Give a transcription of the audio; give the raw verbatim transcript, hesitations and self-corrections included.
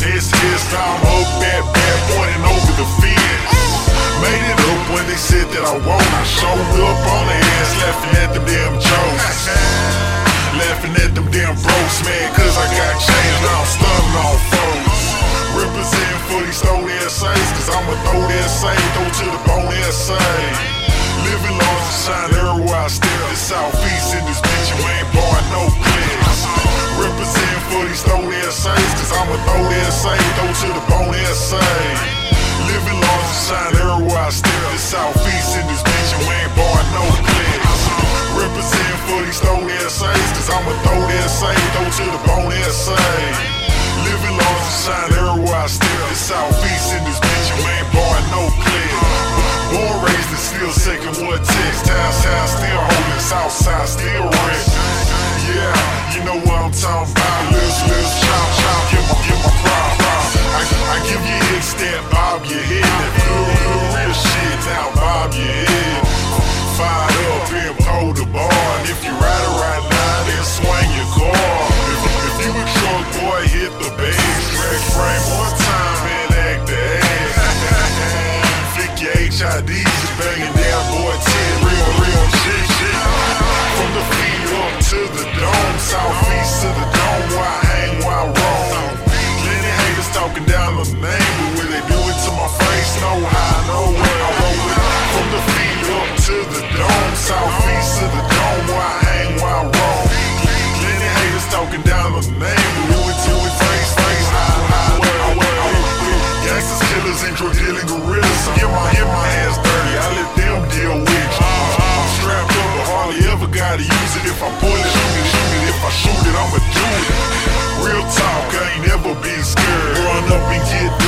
S S, I'm up, bad, bad, pointing over the fence. Made it up when they said that I won't. I showed up on the ass, laughing at them damn jokes. Laughing at them damn bros, man, cause I got change, now I'm stunning on folks. Representing for these old S As, cause I'ma throw that same, throw to the bone S A. Living large and shine everywhere I stare. The southeast in this bitch, you ain't barring no clicks. Representing for these old S As, cause I'ma throw that same, throw to the bone S A. Living large and shine everywhere I stare. The southeast in this bitch, you ain't barring no clicks. Representing for these old S As, cause I'ma throw that same, throw to the bone S A. Living large and shine everywhere I stare. The southeast in this bitch, you ain't barring no clicks. Born, raised, and still second what text. Town sound still holding, south side still rich. Yeah, you know what I'm talking about. Little, little chop, chop, get my, get my prop, prop. I, I give you hit, step, bob your head. That little, little real shit, now bob your head. Fired up and pull the bar. And if you ride it right now, then swing your car. If, if you a truck boy, hit the bass. Drag frame one time and act the ass. Flick your H I Ds, you banging down boy ten. Real, real shit, shit. From the feet up to the dome, southeast to the dome, where I hang, where I roam. Plenty haters talking down the name, but when they do it to my face, know how, know where I roll it. From the feet up to the dome, southeast to the dome, where I hang, where I roam. Plenty haters talking down the name, but do it to it face, face, how, how, where I wear. Gangsters, killers, and drug dealing gorillas. So get my, get my hands dirty, I let them deal with you. I'm strapped up, but hardly ever gotta use it. If I pull it, shoot it, shoot it. If I shoot it, I'ma do it. Real talk, I ain't never been scared. Run up and get